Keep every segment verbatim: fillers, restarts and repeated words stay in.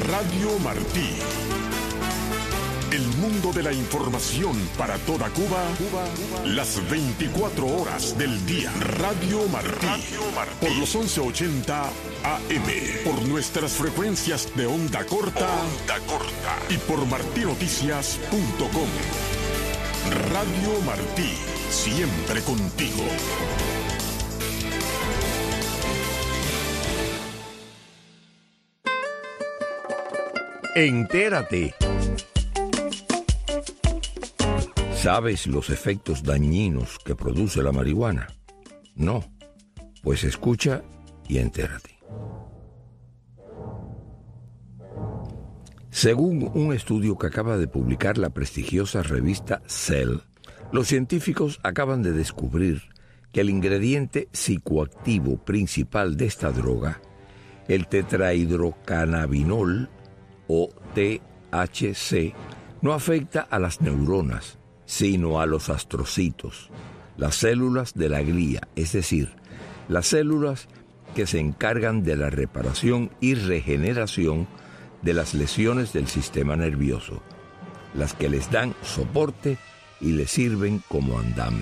Radio Martí. El mundo de la información para toda Cuba, Cuba, Cuba. Las veinticuatro horas del día. Radio Martí. Radio Martí. Por los once ochenta A M. Por nuestras frecuencias de onda corta. Onda corta. Y por martí noticias punto com. Radio Martí. Siempre contigo. Entérate. ¿Sabes los efectos dañinos que produce la marihuana? No. Pues escucha y entérate. Según un estudio que acaba de publicar la prestigiosa revista Cell, los científicos acaban de descubrir que el ingrediente psicoactivo principal de esta droga, el tetrahidrocannabinol o T H C, no afecta a las neuronas, sino a los astrocitos, las células de la glía, es decir, las células que se encargan de la reparación y regeneración de las lesiones del sistema nervioso, las que les dan soporte y les sirven como andamio.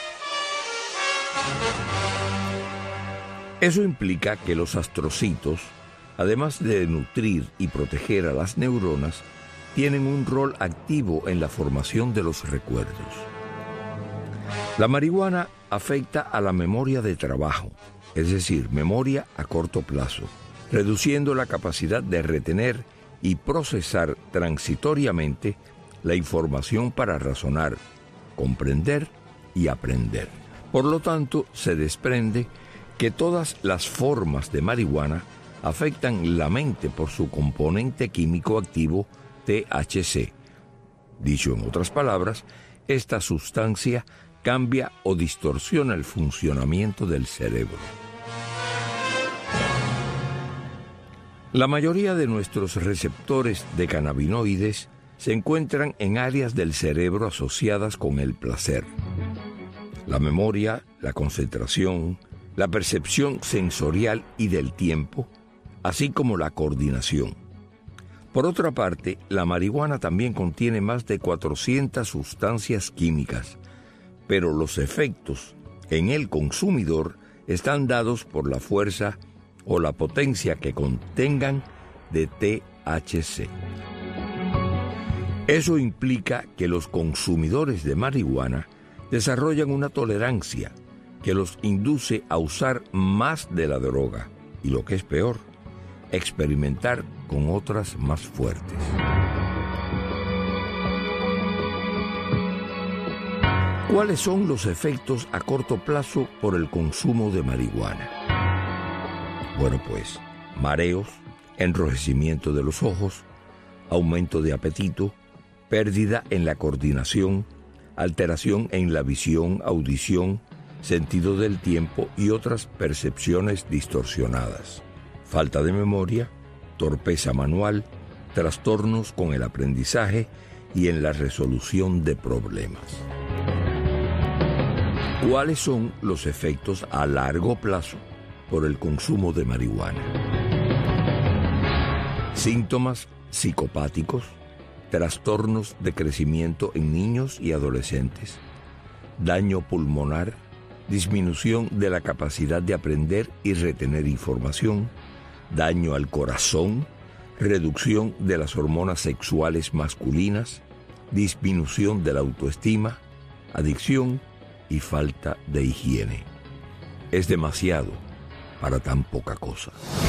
Eso implica que los astrocitos, además de nutrir y proteger a las neuronas, tienen un rol activo en la formación de los recuerdos. La marihuana afecta a la memoria de trabajo, es decir, memoria a corto plazo, reduciendo la capacidad de retener y procesar transitoriamente la información para razonar, comprender y aprender. Por lo tanto, se desprende que todas las formas de marihuana afectan la mente por su componente químico activo T H C. Dicho en otras palabras, esta sustancia cambia o distorsiona el funcionamiento del cerebro. La mayoría de nuestros receptores de cannabinoides se encuentran en áreas del cerebro asociadas con el placer. La memoria, la concentración, la percepción sensorial y del tiempo, así como la coordinación. Por otra parte, la marihuana también contiene más de cuatrocientas sustancias químicas, pero los efectos en el consumidor están dados por la fuerza o la potencia que contengan de T H C. Eso implica que los consumidores de marihuana desarrollan una tolerancia que los induce a usar más de la droga y, lo que es peor, experimentar con otras más fuertes. ¿Cuáles son los efectos a corto plazo por el consumo de marihuana? Bueno, pues, mareos, enrojecimiento de los ojos, aumento de apetito, pérdida en la coordinación, alteración en la visión, audición, sentido del tiempo y otras percepciones distorsionadas. Falta de memoria, torpeza manual, trastornos con el aprendizaje y en la resolución de problemas. ¿Cuáles son los efectos a largo plazo por el consumo de marihuana? Síntomas psicopáticos, trastornos de crecimiento en niños y adolescentes, daño pulmonar, disminución de la capacidad de aprender y retener información, daño al corazón, reducción de las hormonas sexuales masculinas, disminución de la autoestima, adicción y falta de higiene. Es demasiado para tan poca cosa.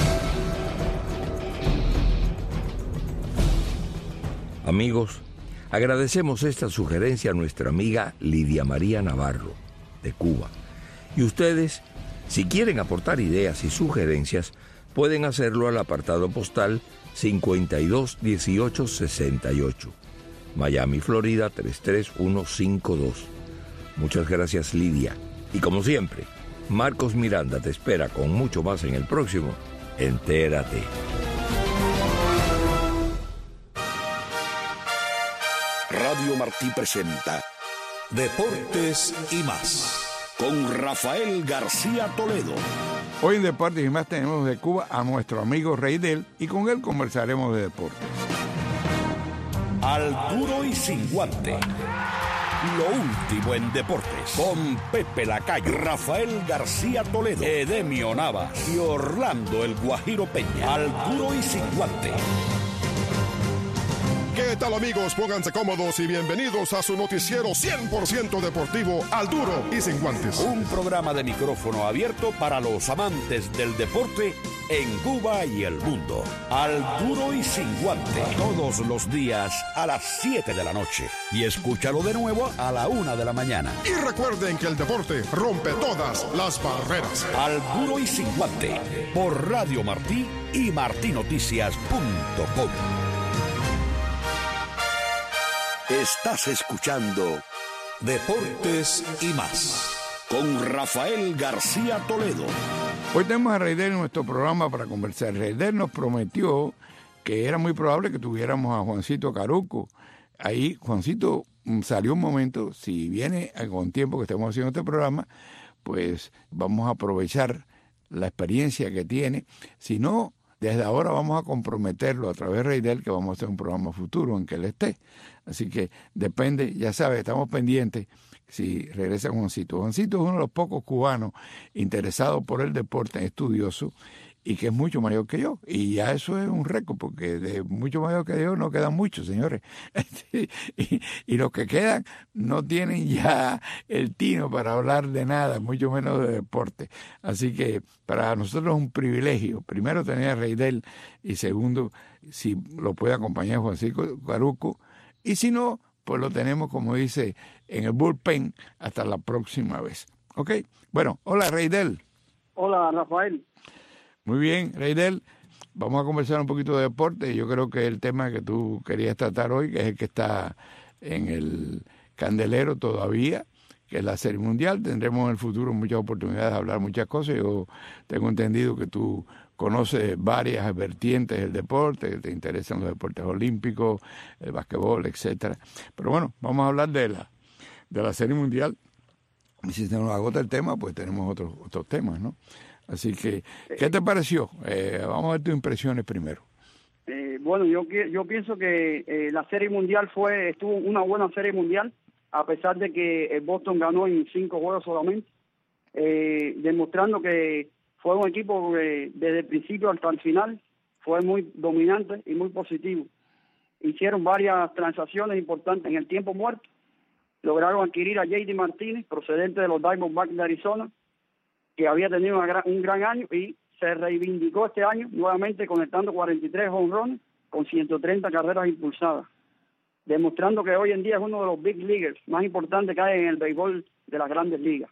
Amigos, agradecemos esta sugerencia a nuestra amiga Lidia María Navarro, de Cuba. Y ustedes, si quieren aportar ideas y sugerencias, pueden hacerlo al apartado postal cincuenta y dos dieciocho sesenta y ocho, Miami, Florida tres tres uno cinco dos. Muchas gracias, Lidia. Y como siempre, Marcos Miranda te espera con mucho más en el próximo Entérate. Radio Martí presenta Deportes y más con Rafael García Toledo. Hoy en Deportes y Más tenemos de Cuba a nuestro amigo Reidel y con él conversaremos de deportes. Al duro y sin guante. Lo último en deportes. Con Pepe Lacayo, Rafael García Toledo, Edemio Navas y Orlando El Guajiro Peña. Al duro y sin guante. ¿Qué tal, amigos? Pónganse cómodos y bienvenidos a su noticiero cien por ciento deportivo Al Duro y Sin Guantes. Un programa de micrófono abierto para los amantes del deporte en Cuba y el mundo. Al Duro y Sin Guante. Todos los días a las siete de la noche. Y escúchalo de nuevo a la una de la mañana. Y recuerden que el deporte rompe todas las barreras. Al Duro y Sin Guante. Por Radio Martí y martinoticias punto com. Estás escuchando Deportes y Más con Rafael García Toledo. Hoy tenemos a Reidel en nuestro programa para conversar. Reidel nos prometió que era muy probable que tuviéramos a Juancito Caruco. Ahí Juancito salió un momento, si viene con tiempo que estemos haciendo este programa, pues vamos a aprovechar la experiencia que tiene. Si no, desde ahora vamos a comprometerlo a través de Reidel que vamos a hacer un programa futuro en que él esté. Así que depende, ya sabes, estamos pendientes si regresa Juancito. Juancito es uno de los pocos cubanos interesados por el deporte, estudioso, y que es mucho mayor que yo. Y ya eso es un récord, porque de mucho mayor que yo no quedan muchos, señores. y, y los que quedan no tienen ya el tino para hablar de nada, mucho menos de deporte. Así que para nosotros es un privilegio, primero tener a Reidel, y segundo, si lo puede acompañar Juancito Caruco, y si no, pues lo tenemos, como dice, en el bullpen hasta la próxima vez. ¿Ok? Bueno, hola, Reidel. Hola, Rafael. Muy bien, Reidel. Vamos a conversar un poquito de deporte. Yo creo que el tema que tú querías tratar hoy, que es el que está en el candelero todavía, que es la Serie Mundial. Tendremos en el futuro muchas oportunidades de hablar muchas cosas. Yo tengo entendido que tú conoces varias vertientes del deporte, que te interesan los deportes olímpicos, el basquetbol, etcétera. Pero bueno, vamos a hablar de la de la Serie Mundial. Y si se nos agota el tema, pues tenemos otros otros temas, ¿no? Así que, ¿qué te pareció? Eh, vamos a ver tus impresiones primero. Eh, bueno, yo yo pienso que eh, la Serie Mundial fue estuvo una buena Serie Mundial, a pesar de que el Boston ganó en cinco juegos solamente, eh, demostrando que fue un equipo que desde el principio hasta el final fue muy dominante y muy positivo. Hicieron varias transacciones importantes en el tiempo muerto. Lograron adquirir a J D Martínez, procedente de los Diamondbacks de Arizona, que había tenido una gran, un gran año y se reivindicó este año nuevamente conectando cuarenta y tres home runs con ciento treinta carreras impulsadas, demostrando que hoy en día es uno de los big leaguers más importantes que hay en el béisbol de las grandes ligas.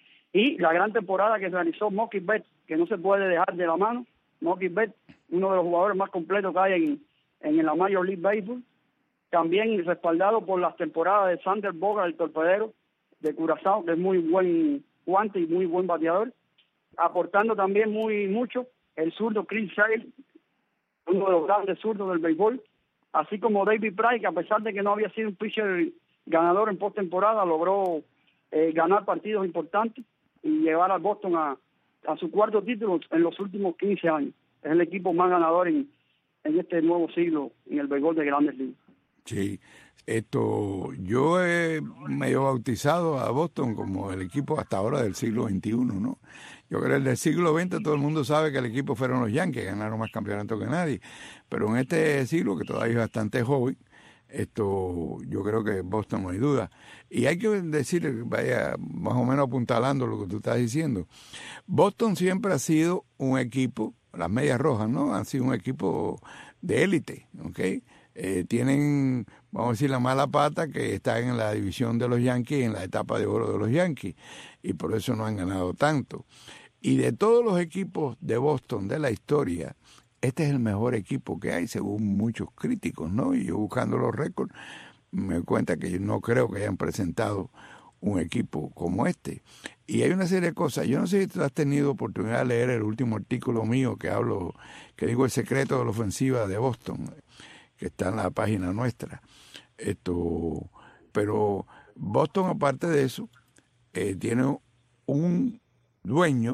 Y la gran temporada que realizó Mookie Betts, que no se puede dejar de la mano. Mookie Betts, uno de los jugadores más completos que hay en, en la Major League Baseball, también respaldado por las temporadas de Sander Bogart, el torpedero de Curazao, que es muy buen guante y muy buen bateador, aportando también muy mucho el zurdo Chris Sale, uno de los grandes zurdos del béisbol, así como David Price, que a pesar de que no había sido un pitcher ganador en postemporada, logró eh, ganar partidos importantes y llevar al Boston a, a su cuarto título en los últimos quince años. Es el equipo más ganador en, en este nuevo siglo en el béisbol de Grandes Ligas. Sí, esto, yo he medio bautizado a Boston como el equipo hasta ahora del siglo veintiuno, ¿no? Yo creo que del siglo veinte todo el mundo sabe que el equipo fueron los Yankees, ganaron más campeonatos que nadie, pero en este siglo, que todavía es bastante joven, esto, yo creo que Boston no hay duda. Y hay que decir, vaya, más o menos apuntalando lo que tú estás diciendo, Boston siempre ha sido un equipo, las Medias Rojas, ¿no? Han sido un equipo de élite, ¿ok? Eh, tienen, vamos a decir, la mala pata que está en la división de los Yankees, en la etapa de oro de los Yankees, y por eso no han ganado tanto. Y de todos los equipos de Boston de la historia, este es el mejor equipo que hay, según muchos críticos, ¿no? Y yo buscando los récords, me doy cuenta que yo no creo que hayan presentado un equipo como este. Y hay una serie de cosas. Yo no sé si tú has tenido oportunidad de leer el último artículo mío que hablo, que digo el secreto de la ofensiva de Boston, que está en la página nuestra. Esto, pero Boston, aparte de eso, eh, tiene un dueño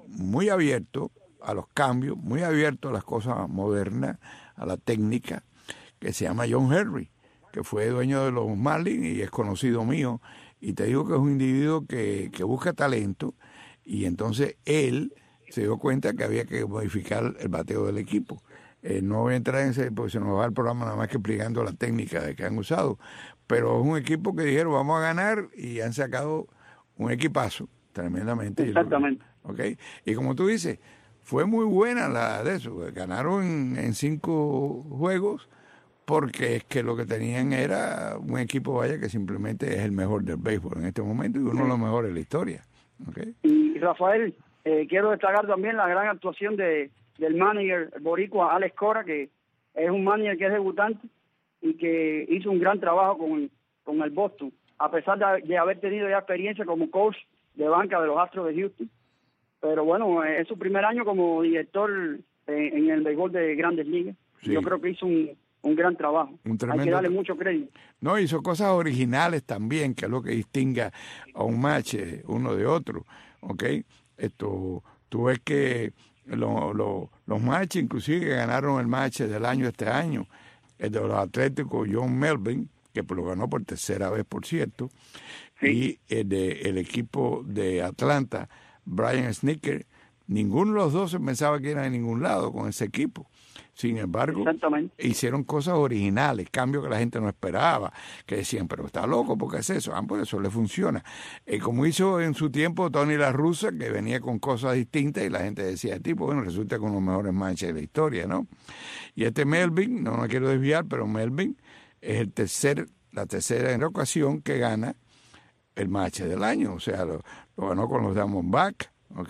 muy abierto a los cambios, muy abierto a las cosas modernas, a la técnica, que se llama John Henry, que fue dueño de los Marlins y es conocido mío, y te digo que es un individuo que, que busca talento, y entonces él se dio cuenta que había que modificar el bateo del equipo. Eh, no voy a entrar en ese, porque se nos va el programa nada más que explicando la técnica de que han usado, pero es un equipo que dijeron vamos a ganar y han sacado un equipazo tremendamente. Exactamente. ¿Okay? Y como tú dices, fue muy buena la de eso, ganaron en, en cinco juegos porque es que lo que tenían era un equipo, vaya, que simplemente es el mejor del béisbol en este momento y uno de los mejores de la historia. ¿Okay? Y Rafael, eh, quiero destacar también la gran actuación de del manager boricua Alex Cora, que es un manager que es debutante y que hizo un gran trabajo con, con el Boston, a pesar de, de haber tenido ya experiencia como coach de banca de los Astros de Houston. Pero bueno, es su primer año como director en, en el béisbol de Grandes Ligas. Sí. Yo creo que hizo un, un gran trabajo. Un tremendo... Hay que darle mucho crédito. No, hizo cosas originales también, que es lo que distinga a un match uno de otro. ¿Ok? Esto, tú ves que Lo, lo, los matches inclusive que ganaron el match del año este año, el de los Atléticos John Melvin, que lo ganó por tercera vez por cierto, sí. Y el de el equipo de Atlanta, Brian Snitker, ninguno de los dos se pensaba que iban a ningún lado con ese equipo. Sin embargo, hicieron cosas originales, cambios que la gente no esperaba, que decían, pero está loco, ¿por qué es eso? Ah, por eso le funciona. Eh, como hizo en su tiempo Tony La Russa, que venía con cosas distintas y la gente decía, tipo, bueno, resulta con los mejores matches de la historia, ¿no? Y este Melvin, no me quiero desviar, pero Melvin es el tercer, la tercera ocasión que gana el match del año, o sea, lo, lo ganó con los Diamondbacks, ¿ok?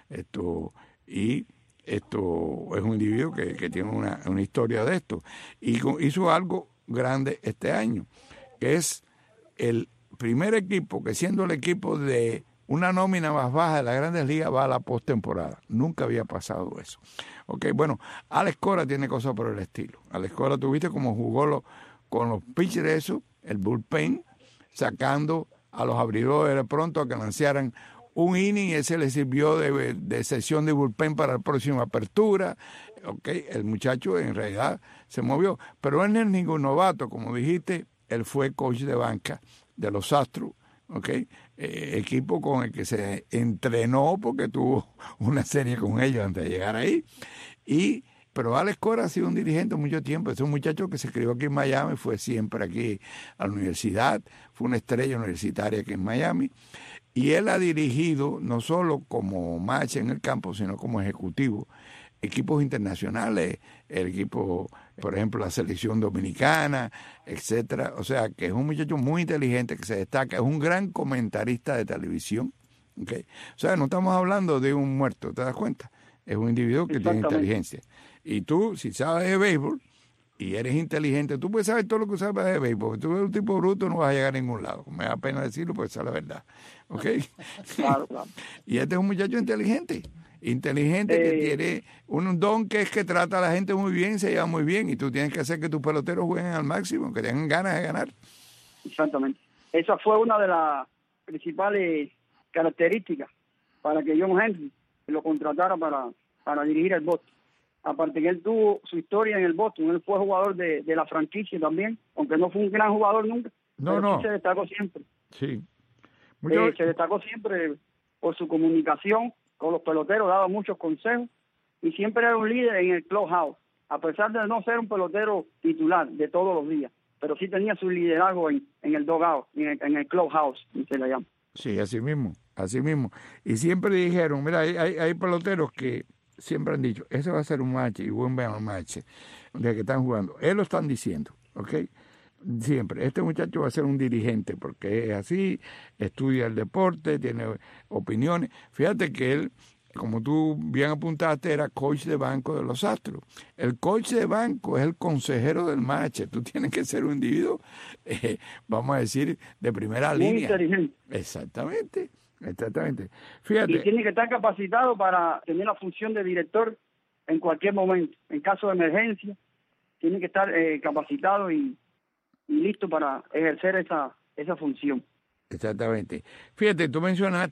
Esto, y... Esto es un individuo que, que tiene una, una historia de esto. Y hizo algo grande este año, que es el primer equipo que, siendo el equipo de una nómina más baja de las Grandes Ligas, va a la postemporada. Nunca había pasado eso. Ok, bueno, Alex Cora tiene cosas por el estilo. Alex Cora, tuviste como jugó lo, con los pitchers eso, el bullpen, sacando a los abridores de pronto a que lanzaran un inning, y ese le sirvió de, de sesión de bullpen para la próxima apertura. Okay, el muchacho en realidad se movió, pero él no es ningún novato, como dijiste, él fue coach de banca de los Astros, okay, eh, equipo con el que se entrenó porque tuvo una serie con ellos antes de llegar ahí. Y pero Alex Cora ha sido un dirigente mucho tiempo, es un muchacho que se crió aquí en Miami, fue siempre aquí a la universidad, fue una estrella universitaria aquí en Miami. Y él ha dirigido, no solo como match en el campo, sino como ejecutivo, equipos internacionales, el equipo, por ejemplo, la selección dominicana, etcétera. O sea, que es un muchacho muy inteligente, que se destaca, es un gran comentarista de televisión. ¿Okay? O sea, no estamos hablando de un muerto, ¿te das cuenta? Es un individuo que tiene inteligencia. Y tú, si sabes de béisbol y eres inteligente, tú puedes saber todo lo que sabes de béisbol, porque tú eres un tipo bruto, no vas a llegar a ningún lado. Me da pena decirlo, porque esa es la verdad. ¿Ok? Claro, claro. Y este es un muchacho inteligente, inteligente, eh, que tiene un don que es que trata a la gente muy bien, se lleva muy bien, y tú tienes que hacer que tus peloteros jueguen al máximo, que tengan ganas de ganar. Exactamente. Esa fue una de las principales características para que John Henry lo contratara para, para dirigir el Boston. Aparte que él tuvo su historia en el Boston, él fue jugador de, de la franquicia también, aunque no fue un gran jugador nunca, no, pero no. sí se destacó siempre. Sí. Eh, se destacó siempre por su comunicación con los peloteros, daba muchos consejos y siempre era un líder en el clubhouse, a pesar de no ser un pelotero titular de todos los días, pero sí tenía su liderazgo en, en el dugout, en el, en el clubhouse, se le llama. Sí, así mismo, así mismo. Y siempre dijeron, mira, hay, hay, hay peloteros que siempre han dicho, ese va a ser un match y buen match de que están jugando. Ellos lo están diciendo, ¿ok? Siempre. Este muchacho va a ser un dirigente porque es así, estudia el deporte, tiene opiniones. Fíjate que él, como tú bien apuntaste, era coach de banco de los Astros. El coach de banco es el consejero del match. Tú tienes que ser un individuo, eh, vamos a decir, de primera Muy línea. inteligente. Exactamente. Exactamente. Fíjate. Y tiene que estar capacitado para tener la función de director en cualquier momento. En caso de emergencia, tiene que estar eh, capacitado y, y listo para ejercer esa, esa función. Exactamente. Fíjate, tú mencionaste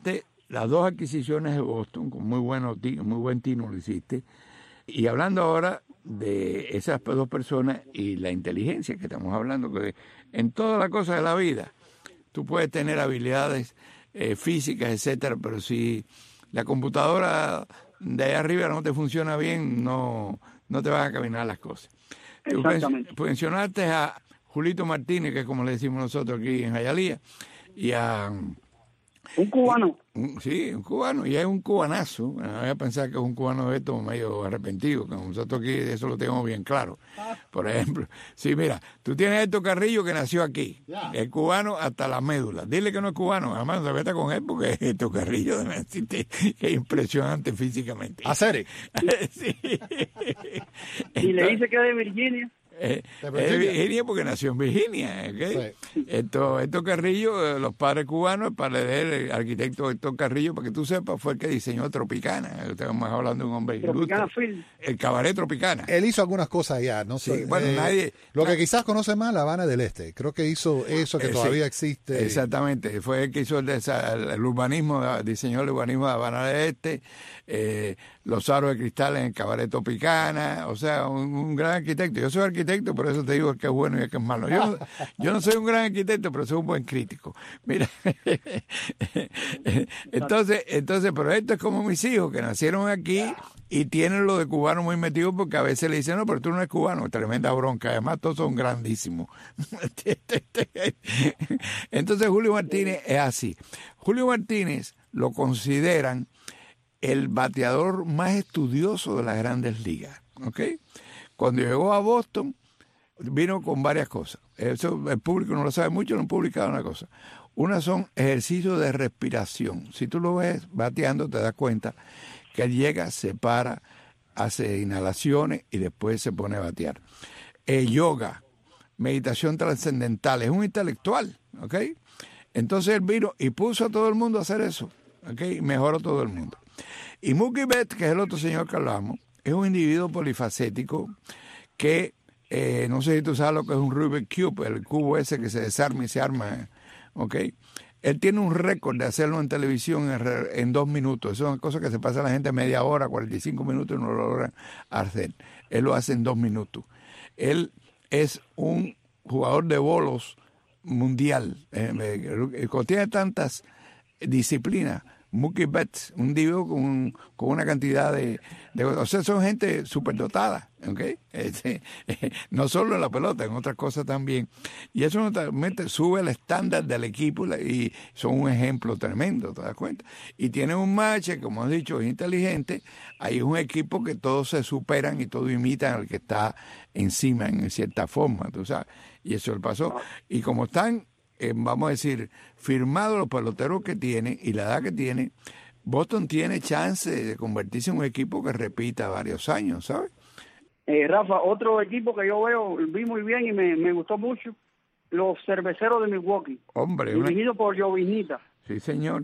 las dos adquisiciones de Boston, con muy, bueno, muy buen tino lo hiciste. Y hablando ahora de esas dos personas y la inteligencia que estamos hablando, que en toda la cosa de la vida, tú puedes tener habilidades eh, físicas, etcétera, pero si la computadora de ahí arriba no te funciona bien, no, no te van a caminar las cosas. Exactamente. Tú mencionaste a Julito Martínez, que es como le decimos nosotros aquí en Hialeah, y a... Un cubano. Un, sí, un cubano, y es un cubanazo. Bueno, voy a pensar que es un cubano de esto medio arrepentido, que nosotros aquí eso lo tenemos bien claro. Por ejemplo, sí, mira, tú tienes a Héctor Carrillo que nació aquí, yeah. Es cubano hasta la médula. Dile que no es cubano, además no se meta con él porque Héctor Carrillo es impresionante físicamente. ¿Hacer? Sí. Y le dice que es de Virginia. Eh, es de Virginia porque nació en Virginia. ¿Okay? Sí. Esto, Héctor Carrillo, los padres cubanos, el padre de él, el arquitecto Héctor Carrillo, para que tú sepas, fue el que diseñó Tropicana. Estamos hablando de un hombre Tropicana ilustre. Film. El cabaret Tropicana. Él hizo algunas cosas allá, no sé. Sí, bueno, eh, nadie. Lo que quizás conoce más, La Habana del Este. Creo que hizo eso que eh, todavía sí, existe. Exactamente. Fue el que hizo el, el, el urbanismo, diseñó el urbanismo de La Habana del Este, eh, los aros de cristal en el cabaret Tropicana. O sea, un, un gran arquitecto. Yo soy arquitecto, por eso te digo que es bueno y que es malo. Yo, yo no soy un gran arquitecto, pero soy un buen crítico. Mira, entonces, entonces, pero esto es como mis hijos que nacieron aquí y tienen lo de cubano muy metido porque a veces le dicen, no, pero tú no eres cubano, tremenda bronca. Además, todos son grandísimos. Entonces, Julio Martínez es así. Julio Martínez lo consideran el bateador más estudioso de las grandes ligas, ¿ok? Cuando llegó a Boston, vino con varias cosas. Eso el público no lo sabe mucho, no han publicado una cosa. Una son ejercicios de respiración. Si tú lo ves bateando, te das cuenta que él llega, se para, hace inhalaciones y después se pone a batear. Eh, yoga, meditación trascendental, es un intelectual, ¿ok? Entonces él vino y puso a todo el mundo a hacer eso, ¿ok? Y mejoró todo el mundo. Y Mookie Betts, que es el otro señor que hablamos, es un individuo polifacético que Eh, no sé si tú sabes lo que es un Rubik Cube, el cubo ese que se desarma y se arma, ¿ok? Él tiene un récord de hacerlo en televisión en, en dos minutos. Eso es una cosa que se pasa a la gente media hora, cuarenta y cinco minutos y no lo logran hacer. Él lo hace en dos minutos. Él es un jugador de bolos mundial. Eh, eh, tiene tantas disciplinas. Mookie Betts, un individuo con, con una cantidad de, de... O sea, son gente superdotada, ¿ok? Este, eh, no solo en la pelota, en otras cosas también. Y eso normalmente sube el estándar del equipo y son un ejemplo tremendo, ¿te das cuenta? Y tienen un match, como has dicho, es inteligente. Hay un equipo que todos se superan y todos imitan al que está encima en cierta forma, tú sabes. Y eso le pasó. Y como están... Eh, vamos a decir, firmado los peloteros que tiene y la edad que tiene, Boston tiene chance de convertirse en un equipo que repita varios años, ¿sabes? Eh, Rafa, otro equipo que yo veo, vi muy bien y me, me gustó mucho, los Cerveceros de Milwaukee. Hombre. Dirigido una... por Llovinita. Sí, señor.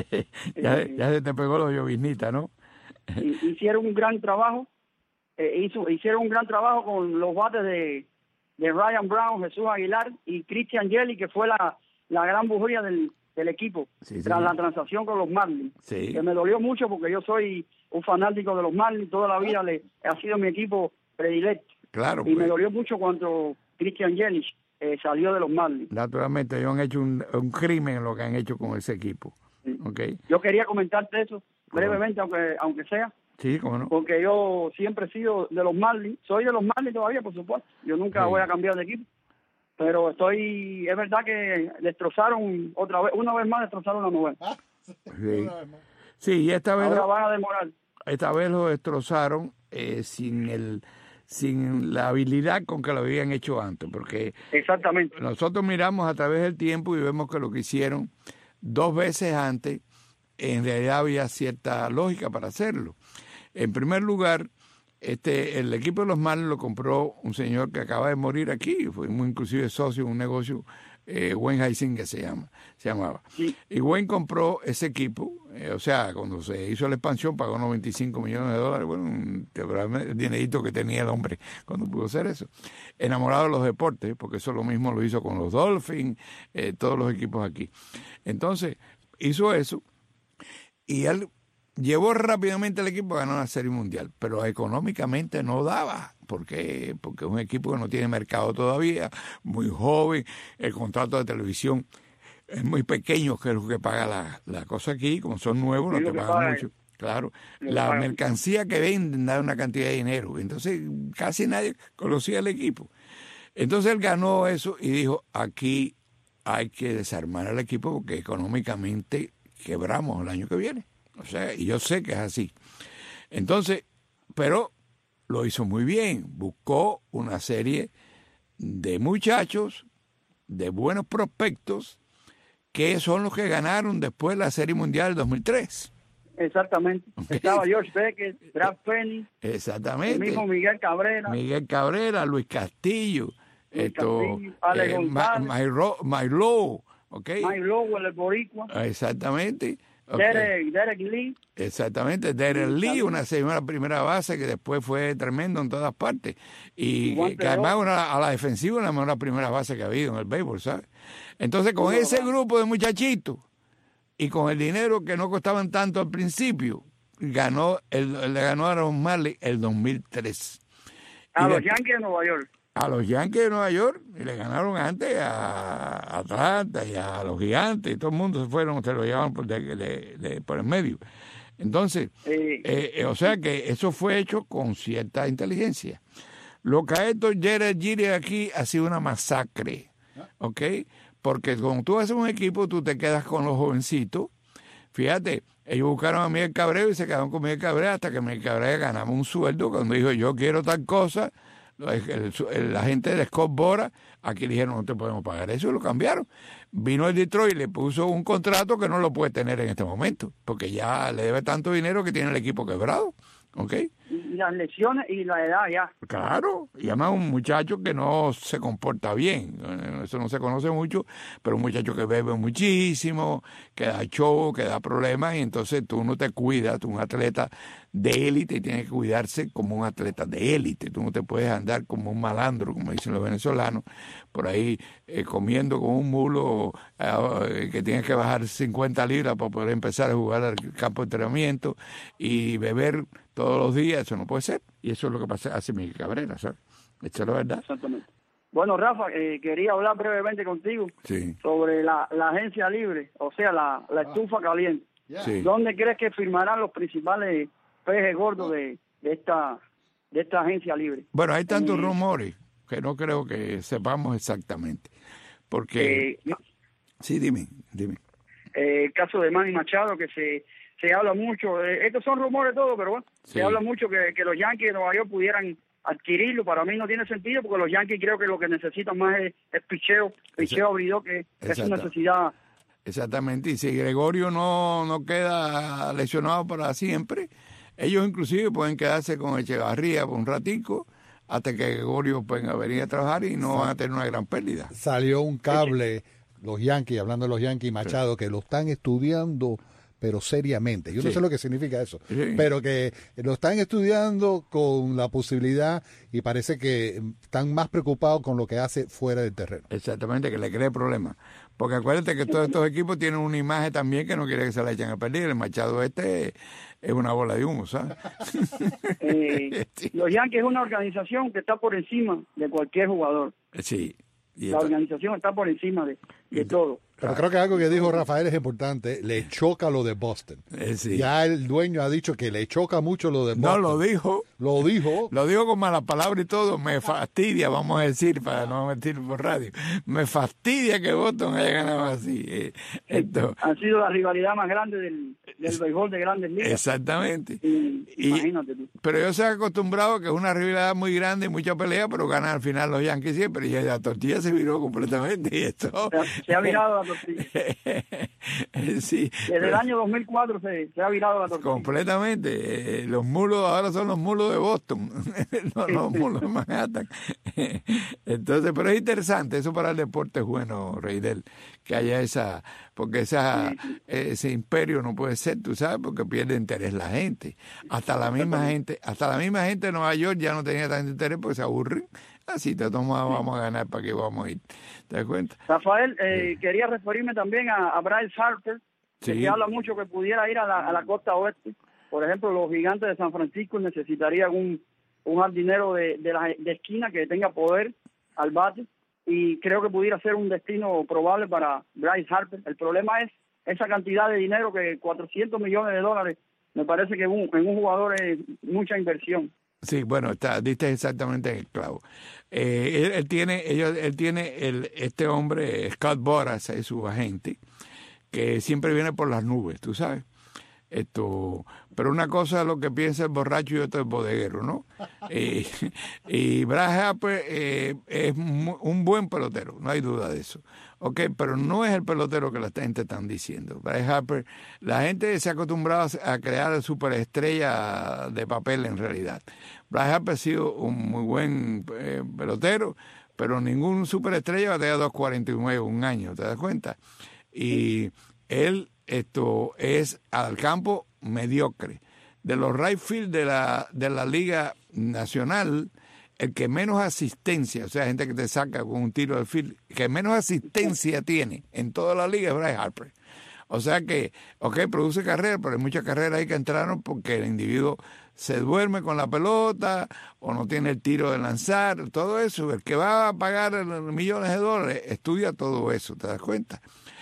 ya, eh, ya se te pegó los Llovinita, ¿no? Hicieron un gran trabajo, eh, hizo, hicieron un gran trabajo con los bates de... de Ryan Brown, Jesús Aguilar y Christian Yelich, que fue la, la gran bujías del, del equipo sí, sí, tras sí. la transacción con los Marlins. Sí. Que me dolió mucho porque yo soy un fanático de los Marlins, toda la vida le, ha sido mi equipo predilecto. Claro. Y pues. me dolió mucho cuando Christian Yelich eh, salió de los Marlins. Naturalmente, ellos han hecho un, un crimen lo que han hecho con ese equipo. Sí. Okay. Yo quería comentarte eso brevemente, aunque aunque sea. Sí, cómo no. Porque yo siempre he sido de los Marlins, soy de los Marlins todavía, por supuesto. Yo nunca sí. voy a cambiar de equipo. Pero estoy, es verdad que destrozaron otra vez, una vez más destrozaron la novela. Ah, sí. sí, y esta vez ahora lo, van a demorar. Esta vez lo destrozaron eh, sin el sin la habilidad con que lo habían hecho antes, porque exactamente. Nosotros miramos a través del tiempo y vemos que lo que hicieron dos veces antes, en realidad había cierta lógica para hacerlo. En primer lugar, este el equipo de los Marlins lo compró un señor que acaba de morir aquí, fue muy inclusive socio de un negocio, eh, Wayne Huizenga que se llama, se llamaba. Sí. Y Wayne compró ese equipo, eh, o sea, cuando se hizo la expansión pagó noventa y cinco millones de dólares, bueno, un el dinerito que tenía el hombre cuando pudo hacer eso. Enamorado de los deportes, porque eso lo mismo lo hizo con los Dolphins, eh, todos los equipos aquí. Entonces, hizo eso. y él llevó rápidamente el equipo a ganar la Serie Mundial, pero económicamente no daba. ¿Por qué? Porque es un equipo que no tiene mercado todavía, muy joven, el contrato de televisión es muy pequeño, que es lo que paga la, la cosa aquí, como son nuevos, no te pagan mucho. Claro, la mercancía que venden da una cantidad de dinero, entonces casi nadie conocía el equipo. Entonces él ganó eso y dijo, aquí hay que desarmar el equipo porque económicamente quebramos el año que viene. O sea, y yo sé que es así. Entonces, pero lo hizo muy bien. Buscó una serie de muchachos, de buenos prospectos, que son los que ganaron después la Serie Mundial del dos mil tres. Exactamente. Okay. Estaba George Beckett, Brad Penny. Exactamente. El mismo Miguel Cabrera. Miguel Cabrera, Luis Castillo. Luis esto, Castillo, Alex eh, González. Mike Lowe. Okay. Mike Lowe, el boricua. Exactamente. Okay. Derek, Derek Lee. Exactamente, Derek Lee, una señora primera base que después fue tremendo en todas partes. Y que, que además una, a la defensiva una de las primeras bases que ha habido en el béisbol, ¿sabes? Entonces, con ese grupo de muchachitos y con el dinero que no costaban tanto al principio, ganó el, le ganó a los Marlins el dos mil tres. A y los de, Yankees de Nueva York. A los Yankees de Nueva York, y le ganaron antes a Atlanta y a los Gigantes, y todo el mundo se fueron, se lo llevaban por, de, de, de, por el medio. Entonces, eh, eh, o sea que eso fue hecho con cierta inteligencia. Lo que ha hecho Jared Giri aquí ha sido una masacre, ¿ok? Porque cuando tú haces un equipo, tú te quedas con los jovencitos. Fíjate, ellos buscaron a Miguel Cabrera y se quedaron con Miguel Cabrera hasta que Miguel Cabrera ganaba un sueldo cuando dijo, yo quiero tal cosa. El, el, el agente de Scott Bora, aquí le dijeron no te podemos pagar eso y lo cambiaron. Vino el Detroit y le puso un contrato que no lo puede tener en este momento, porque ya le debe tanto dinero que tiene el equipo quebrado. ¿Okay? Y las lesiones y la edad ya. Claro, y además un muchacho que no se comporta bien, eso no se conoce mucho, pero un muchacho que bebe muchísimo, que da show, que da problemas, y entonces tú no te cuidas, tú un atleta de élite y tienes que cuidarse como un atleta de élite, tú no te puedes andar como un malandro, como dicen los venezolanos, por ahí eh, comiendo como un mulo eh, que tienes que bajar cincuenta libras para poder empezar a jugar al campo de entrenamiento y beber todos los días, eso no puede ser. Y eso es lo que pasa, hace Miguel Cabrera, ¿sabes? Esto es la verdad. Exactamente. Bueno, Rafa, eh, quería hablar brevemente contigo sí. sobre la, la agencia libre, o sea, la, la estufa caliente. Sí. ¿Dónde crees que firmarán los principales pejes gordos de, de esta de esta agencia libre? Bueno, hay tantos eh, rumores que no creo que sepamos exactamente. Porque... Eh, no. Sí, dime, dime. Eh, el caso de Manny Machado, que se... se habla mucho, eh, estos son rumores todo, pero bueno, sí. Se habla mucho que, que los Yankees de Nueva York pudieran adquirirlo. Para mí no tiene sentido porque los Yankees creo que lo que necesitan más es, es picheo, picheo abridor, que, que es una necesidad. Exactamente, y si Gregorio no, no queda lesionado para siempre, ellos inclusive pueden quedarse con Echevarría por un ratico hasta que Gregorio pueda venir a trabajar y no van a tener una gran pérdida. Salió un cable, los Yankees, hablando de los Yankees, Machado, sí. que lo están estudiando pero seriamente. Yo sí. no sé lo que significa eso, sí. pero que lo están estudiando con la posibilidad y parece que están más preocupados con lo que hace fuera del terreno. Exactamente, que le cree problemas. Porque acuérdate que todos estos equipos tienen una imagen también que no quiere que se la echen a perder. El Machado este es una bola de humo, ¿sabes? Eh, sí. Los Yankees es una organización que está por encima de cualquier jugador. Sí. Y la organización está por encima de, de todo. Pero creo que algo que dijo Rafael es importante, le choca lo de Boston. Eh, sí. Ya el dueño ha dicho que le choca mucho lo de Boston. No, lo dijo. Lo dijo. Lo dijo con mala palabra y todo. Me fastidia, vamos a decir, para no mentir por radio. Me fastidia que Boston haya ganado así. Eh, esto. Ha sido la rivalidad más grande del, del béisbol de Grandes Ligas. Exactamente. Y, y, imagínate tú. Pero yo se he acostumbrado que es una rivalidad muy grande y mucha pelea, pero ganan al final los Yankees siempre. Y la tortilla se viró completamente. Y esto. Se, se ha virado la tortilla. Sí, desde pero, el año dos mil cuatro se, se ha virado la tortilla. Completamente. Eh, los mulos ahora son los mulos de Boston, no los mulos de Manhattan. Entonces, pero es interesante, eso para el deporte es bueno, Reidel, que haya esa, porque esa sí. ese imperio no puede ser, tú sabes, porque pierde interés la gente. Hasta la misma gente, hasta la misma gente de Nueva York ya no tenía tanto interés porque se aburren. Así te tomamos, vamos a ganar, ¿para qué vamos a ir? ¿Te das cuenta? Rafael, eh, sí. quería referirme también a, a Bryce Harper, Sí. Se habla mucho que pudiera ir a la, a la costa oeste. Por ejemplo, los Gigantes de San Francisco necesitarían un, un jardinero de, de, la, de esquina que tenga poder al bate, y creo que pudiera ser un destino probable para Bryce Harper. El problema es esa cantidad de dinero, que cuatrocientos millones de dólares, me parece que un, en un jugador es mucha inversión. Sí, bueno, está, diste exactamente en el clavo. Eh, él, él tiene, ellos, él tiene el, este hombre, Scott Boras, es su agente, que siempre viene por las nubes, tú sabes. Esto, pero una cosa es lo que piensa el borracho y otra el bodeguero, ¿no? eh, y Bryce Harper eh, es un buen pelotero, no hay duda de eso. Ok, pero no es el pelotero que la gente está diciendo. Bryce Harper, la gente se ha acostumbrado a crear superestrella de papel en realidad. Bryce Harper ha sido un muy buen eh, pelotero, pero ningún superestrella va a tener dos cuarenta y nueve un año, ¿te das cuenta? Y él esto es al campo mediocre. De los right field de la de la Liga Nacional, el que menos asistencia, o sea, gente que te saca con un tiro de field, que menos asistencia tiene en toda la liga es Bryce Harper. O sea que, ok, produce carreras, pero hay muchas carreras ahí que entraron porque el individuo se duerme con la pelota o no tiene el tiro de lanzar, todo eso. El que va a pagar millones de dólares estudia todo eso, ¿te das cuenta?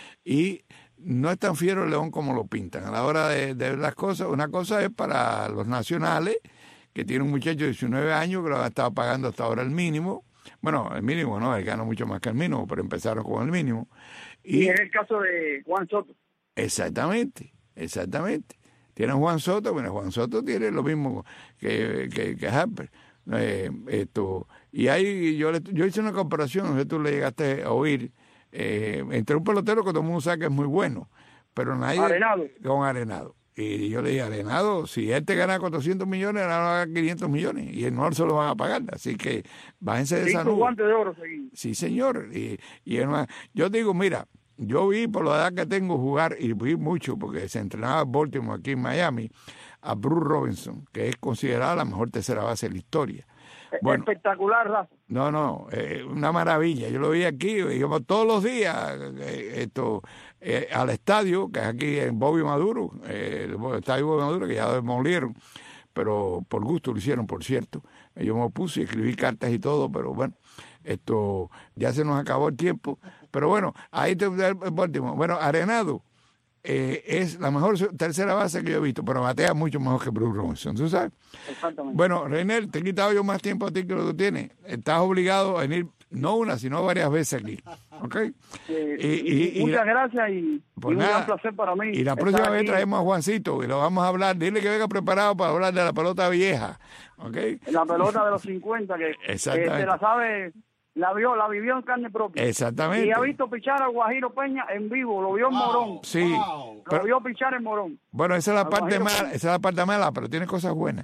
Y no es tan fiero el León como lo pintan. A la hora de, de ver las cosas, una cosa es para los nacionales, que tiene un muchacho de diecinueve años que lo ha estado pagando hasta ahora el mínimo. Bueno, el mínimo no, él gana mucho más que el mínimo, pero empezaron con el mínimo. Y, y es el caso de Juan Soto. Exactamente, exactamente. Tiene Juan Soto, bueno, Juan Soto tiene lo mismo que, que, que Harper. Eh, esto, y ahí yo, yo hice una comparación, no sé si tú le llegaste a oír, Eh, entre un pelotero que todo el mundo sabe que es muy bueno, pero nadie Arenado. con Arenado. Y yo le dije, Arenado, si él te gana cuatrocientos millones, ahora va a ganar quinientos millones y el no se lo van a pagar. Así que bájense de esa nube. Guantes de oro seguido. Sí, señor. Y, y además, yo digo, mira, yo vi por la edad que tengo jugar, y vi mucho porque se entrenaba en Baltimore, aquí en Miami, a Bruce Robinson, que es considerada la mejor tercera base de la historia. Bueno, espectacular, Rafa. No, no, eh, una maravilla. Yo lo vi aquí, íbamos todos los días eh, esto eh, al estadio, que es aquí en Bobby Maduro, eh, el estadio Bobby Maduro, que ya lo demolieron, pero por gusto lo hicieron, por cierto. Yo me opuse, escribí cartas y todo, pero bueno, esto ya se nos acabó el tiempo. Pero bueno, ahí te último. Bueno, Arenado eh, es la mejor tercera base que yo he visto, pero batea mucho mejor que Bruce Robinson, ¿tú sabes? Exactamente. Bueno, Reynel, te he quitado yo más tiempo a ti que lo que tú tienes. Estás obligado a venir no una, sino varias veces aquí, ¿ok? Eh, y, y, muchas y la, gracias y, pues y nada, un gran placer para mí. Y la próxima vez traemos a Juancito y lo vamos a hablar. Dile que venga preparado para hablar de la pelota vieja, ¿ok? La pelota de los cincuenta, que, que se la sabe... La vio, la vivió en carne propia. Exactamente. Y ha visto pichar a Guajiro Peña en vivo, lo vio en wow, Morón. Sí. Wow. Lo pero, vio pichar en Morón. Bueno, esa es la parte mala, esa es la parte mala, pero tiene cosas buenas.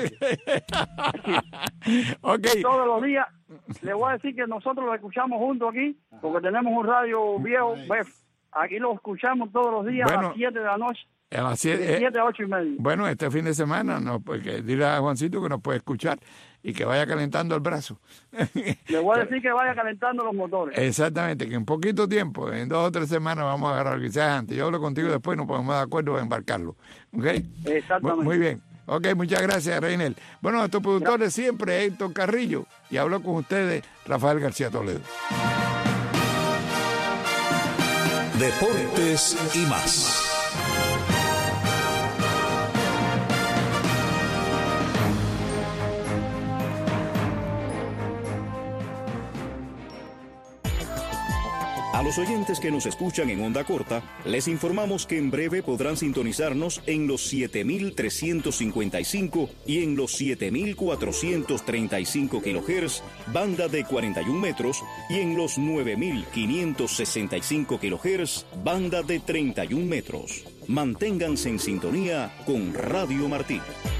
Okay. Todos los días, le voy a decir que nosotros lo escuchamos juntos aquí, porque tenemos un radio viejo, B E F. Aquí lo escuchamos todos los días bueno, a las siete de la noche. A las siete, de siete a ocho y media. Bueno, este fin de semana, no, porque dile a Juancito que nos puede escuchar y que vaya calentando el brazo. Le voy a decir que vaya calentando los motores. Exactamente, que en poquito tiempo, en dos o tres semanas vamos a agarrar, quizás antes. Yo hablo contigo después, nos ponemos de acuerdo a embarcarlo. ¿Okay? Exactamente. Muy bien. Ok, muchas gracias, Reynel. Bueno, nuestro productor de siempre, Héctor Carrillo, y habló con ustedes Rafael García Toledo. Deportes y más. A los oyentes que nos escuchan en onda corta, les informamos que en breve podrán sintonizarnos en los siete mil trescientos cincuenta y cinco y en los siete mil cuatrocientos treinta y cinco kilohertz, banda de cuarenta y un metros, y en los nueve mil quinientos sesenta y cinco kilohertz, banda de treinta y un metros. Manténganse en sintonía con Radio Martí.